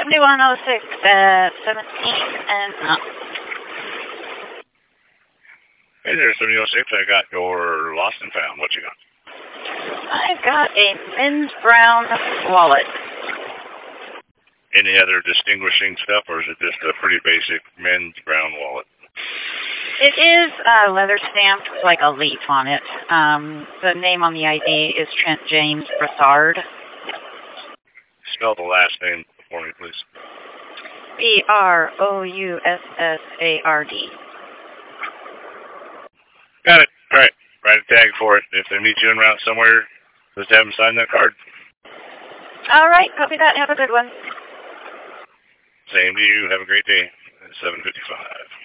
7106 at 17th and up. Hey there, 7006. I got your lost and found. What you got? I've got a men's brown wallet. Any other distinguishing stuff, or is it just a pretty basic men's brown wallet? It is leather stamped with like a leaf on it. The name on the ID is Trent James Brassard. Spell the last name for me, please. Broussard. Got it. All right. Write a tag for it. If they meet you en route somewhere, just have them sign that card. All right. Copy that. Have a good one. Same to you. Have a great day. 7:55.